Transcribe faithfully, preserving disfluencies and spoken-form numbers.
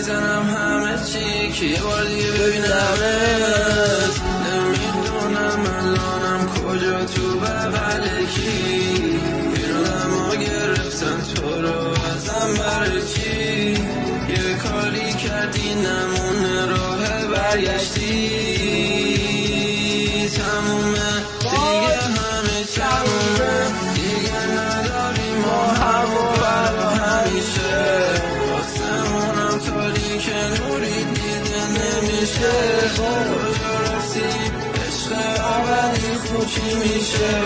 میزنم همه چی که یه بار دیگه ببینمت. نمیدونم الانم کجا تو بغل کی، بیرونم ها گرفتن تو رو ازم برای چی. یه کاری کردی نمونه راه برگشتی، تمومه دیگه همه تمومه، دیگه نداری ما همو برا همیشه. آسمونم تاریک نوری دیده نمیشه، کجا رفتی عشق ابدی خوب چی میشه.